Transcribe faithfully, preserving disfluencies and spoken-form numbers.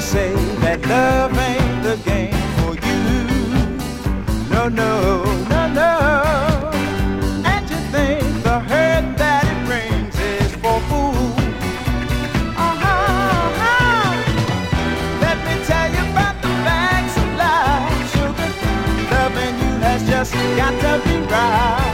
say that love ain't the game for you. No, no, no, no. And you think the hurt that it brings is for fools. Uh-huh, uh-huh. Let me tell you about the facts of life, sugar. Loving you has just got to be right.